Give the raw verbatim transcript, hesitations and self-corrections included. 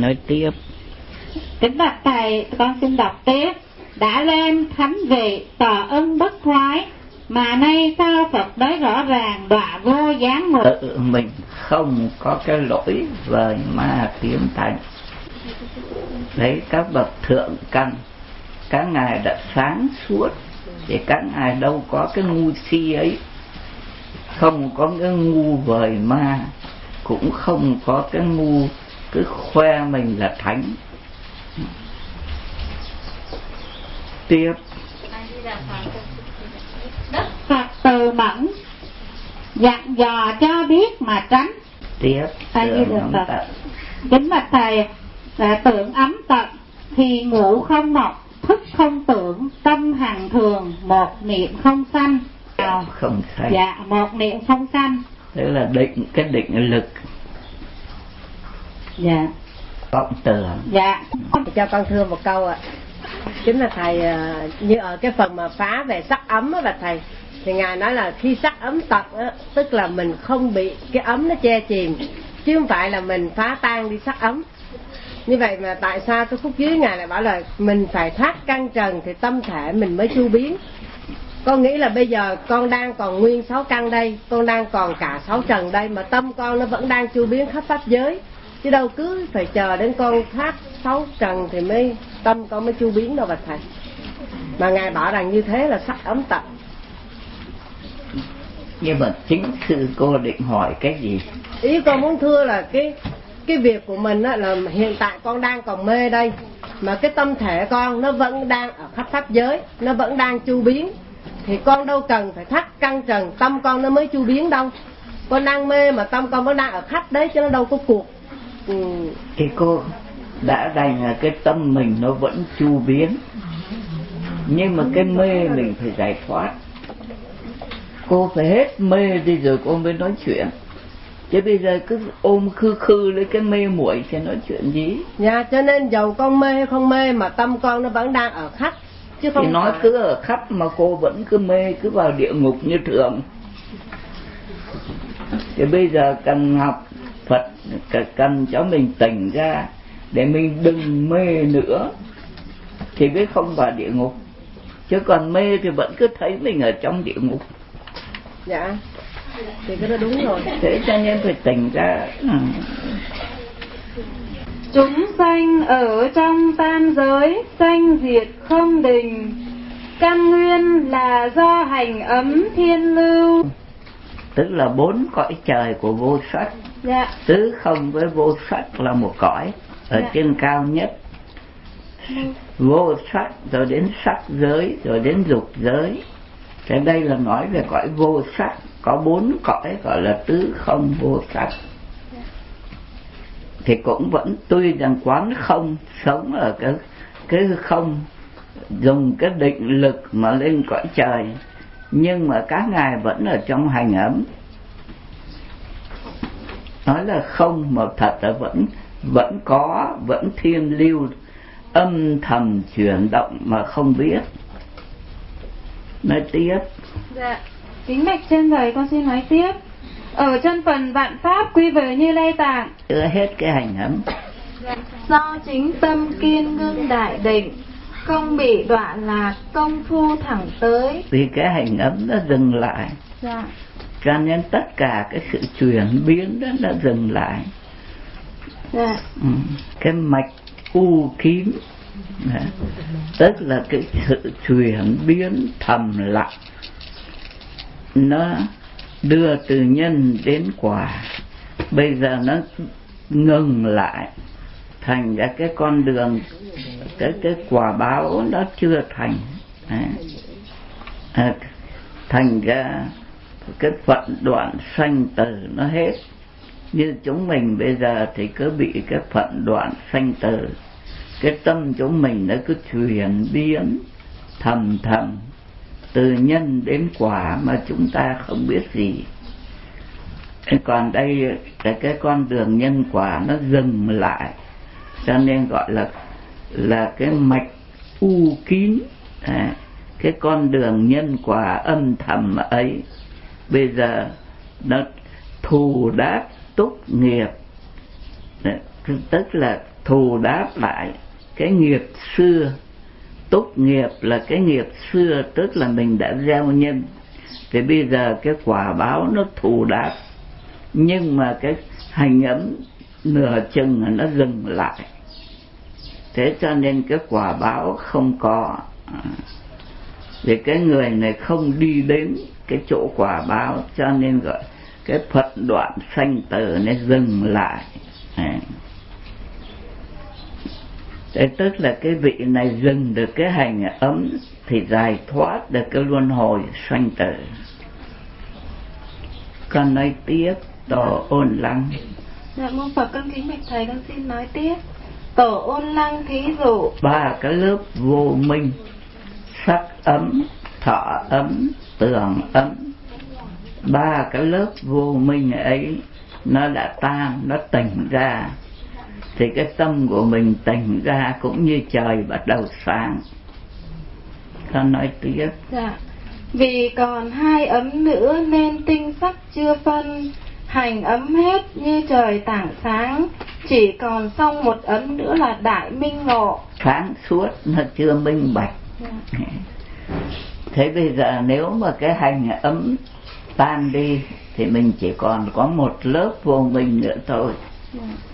nói tiếp. Kính bạch thầy, con xin đọc tiếp. Đã lên thánh vị tỏ ân bất thoái, mà nay sao Phật nói rõ ràng đọa vô giáng ngục. Tự mình không có cái lỗi vời ma tiến thành. Đấy, các bậc thượng căn, các ngài đã sáng suốt, thì các ngài đâu có cái ngu si ấy, không có cái ngu vời ma, cũng không có cái ngu cứ khoe mình là thánh. Tiếp. Đức Phật từ mẫn dặn dò cho biết mà tránh. Tiếp. Tượng ấm tận. Kính bạch thầy, là tưởng ấm tận thì ngủ không mọc, thức không tưởng, tâm hằng thường, một niệm không sanh. Không sanh. Dạ, một niệm không sanh. Thế là định, cái định lực. Dạ. Vọng tưởng. Dạ. Cho con thưa một câu ạ. Chính là thầy, như ở cái phần mà phá về sắc ấm á bà thầy, thì ngài nói là khi sắc ấm tận á, tức là mình không bị cái ấm nó che chìm, chứ không phải là mình phá tan đi sắc ấm. Như vậy mà tại sao cái khúc dưới ngài lại bảo là mình phải thoát căn trần thì tâm thể mình mới chu biến. Con nghĩ là bây giờ con đang còn nguyên sáu căn đây, con đang còn cả sáu trần đây, mà tâm con nó vẫn đang chu biến khắp pháp giới, chứ đâu cứ phải chờ đến con thoát sáu trần thì mới tâm con mới chu biến đâu bà thầy. Mà ngài bảo rằng như thế là sắc ấm tận. Nhưng mà chính sư cô định hỏi cái gì? Ý con muốn thưa là cái cái việc của mình á, là hiện tại con đang còn mê đây, mà cái tâm thể con nó vẫn đang ở khắp pháp giới, nó vẫn đang chu biến, thì con đâu cần phải thoát căn trần tâm con nó mới chu biến đâu. Con đang mê mà tâm con vẫn đang ở khắp đấy, chứ nó đâu có cuộc. Ừ. Thì cô đã đành là cái tâm mình nó vẫn chu biến, nhưng mà cái mê mình phải giải thoát. Cô phải hết mê đi rồi cô mới nói chuyện, chứ bây giờ cứ ôm khư khư lấy cái mê muội thì nói chuyện gì. Dạ, cho nên dầu con mê hay không mê mà tâm con nó vẫn đang ở khắp, chứ không thì nói phải... cứ ở khắp mà cô vẫn cứ mê, cứ vào địa ngục như thường. Thì bây giờ cần học Phật, cần cho mình tỉnh ra để mình đừng mê nữa, thì mới không vào địa ngục. Chứ còn mê thì vẫn cứ thấy mình ở trong địa ngục. Dạ, thì cái đó đúng rồi. Thế cho nên phải tỉnh ra. Chúng sanh ở trong tam giới, sanh diệt không đình, căn nguyên là do hành ấm thiên lưu. Tức là bốn cõi trời của vô sắc. Dạ. Tứ không với vô sắc là một cõi ở dạ. trên cao nhất. Vô sắc rồi đến sắc giới, rồi đến dục giới. Thế đây là nói về cõi vô sắc. Có bốn cõi gọi là tứ không vô sắc. Thì cũng vẫn tuy rằng quán không, sống ở cái, cái không, dùng cái định lực mà lên cõi trời, nhưng mà các ngài vẫn ở trong hành ấm. Nói là không mà thật là vẫn vẫn có, vẫn thiên lưu, âm thầm chuyển động mà không biết. Nói tiếp. Dạ, kính bạch trên thầy, con xin nói tiếp. Ở chân phần vạn pháp quy về Như Lai Tạng, chưa hết cái hành ấm. dạ. Do chính tâm kiên ngưng đại định, không bị đọa lạc, công phu thẳng tới. Vì cái hành ấm nó dừng lại. Dạ. Cho nên tất cả cái sự chuyển biến đó nó dừng lại. Dạ. Ừ. Cái mạch u kín, tức là cái sự chuyển biến thầm lặng, nó đưa từ nhân đến quả. Bây giờ nó ngừng lại, thành ra cái con đường, cái cái quả báo nó chưa thành. À, thành ra cái phận đoạn sanh tử nó hết. Như chúng mình bây giờ thì cứ bị cái phận đoạn sanh tử, cái tâm chúng mình nó cứ chuyển biến thầm thầm từ nhân đến quả mà chúng ta không biết gì. Còn đây cái, cái con đường nhân quả nó dừng lại, cho nên gọi là là cái mạch u kín. À, cái con đường nhân quả âm thầm ấy bây giờ nó thù đát túc nghiệp. Tức là thù đáp lại cái nghiệp xưa. Túc nghiệp là cái nghiệp xưa, tức là mình đã gieo nhân, thì bây giờ cái quả báo nó thù đáp, nhưng mà cái hành ấm nửa chừng nó dừng lại, thế cho nên cái quả báo không có. Vì cái người này không đi đến cái chỗ quả báo, cho nên gọi cái Phật đoạn sanh tử nó dừng lại. Thế tức là cái vị này dừng được cái hành ấm thì giải thoát được cái luân hồi sanh tử. Con nói tiếp Tổ Ôn Lăng. Dạ mô Phật, con kính bạch thầy, con xin nói tiếp. Tổ Ôn Lăng thí dụ ba cái lớp vô minh: sắc ấm, thọ ấm, tưởng ấm. Ba cái lớp vô minh ấy nó đã tan, nó tỉnh ra, thì cái tâm của mình tỉnh ra cũng như trời bắt đầu sáng. Con nói tiếp. Dạ. Vì còn hai ấm nữa nên tinh sắc chưa phân, hành ấm hết như trời tảng sáng, chỉ còn xong một ấm nữa là đại minh ngộ. Sáng suốt, nó chưa minh bạch. Dạ. Thế bây giờ nếu mà cái hành ấm tan đi thì mình chỉ còn có một lớp vô minh nữa thôi. Yeah.